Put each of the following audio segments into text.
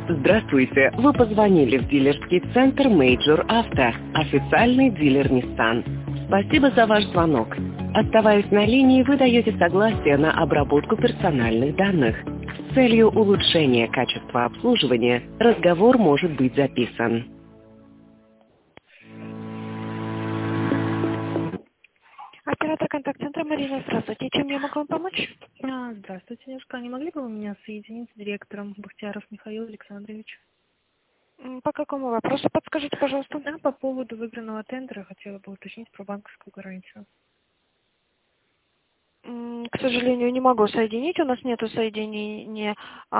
Здравствуйте! Вы позвонили в дилерский центр Major Auto, официальный дилер Nissan. Спасибо за ваш звонок. Оставаясь на линии, вы даете согласие на обработку персональных данных. С целью улучшения качества обслуживания разговор может быть записан. Оператор контакт-центра Марина, здравствуйте. Чем я могу вам помочь? Здравствуйте, девушка. Не могли бы вы меня соединить с директором Бахтияров Михаил Александрович? По какому вопросу подскажите, пожалуйста? По поводу выигранного тендера хотела бы уточнить про банковскую гарантию. К сожалению, не могу соединить. У нас нету соединения.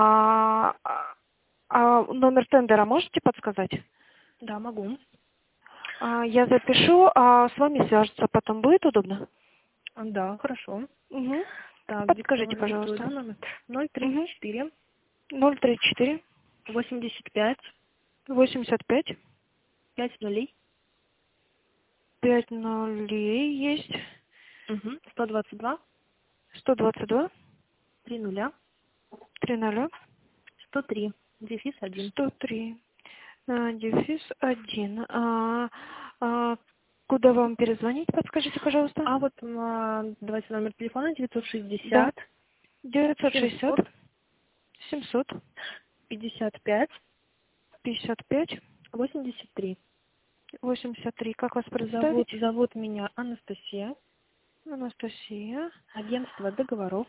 Номер тендера можете подсказать? Да, могу. Я запишу, а с вами свяжутся потом. Будет удобно? Да, хорошо. Угу. Так, Подскажите, пожалуйста. Да, номер 034 034 85 85 5 нулей 5 нулей есть. 122 122 3 нуля 30 103 дефис 1. 103 дефис 1. Куда вам перезвонить? Подскажите, пожалуйста. Давайте номер телефона 960 Да. 960 700 55 55 83. 83. Как вас представить? Зовут меня Анастасия. Анастасия. Агентство договоров.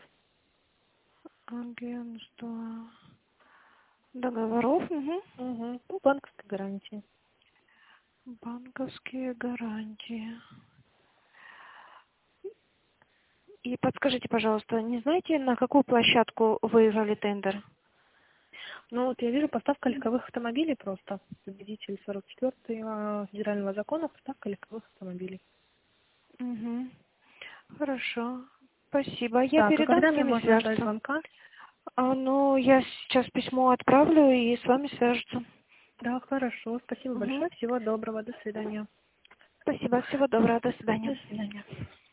Агентство договоров. По банковской гарантии. Банковские гарантии. И подскажите, пожалуйста, не знаете, на какую площадку выиграли тендер? Я вижу поставка легковых автомобилей просто. Победитель 44-й федерального закона, поставка легковых автомобилей. Угу. Хорошо. Спасибо. Я Так, передам, когда с мне вами можно ждать свяжутся. звонка? Я сейчас письмо отправлю и с вами свяжутся. Да, хорошо. Спасибо большое. Всего доброго. До свидания. Спасибо. Всего доброго. До свидания. До свидания.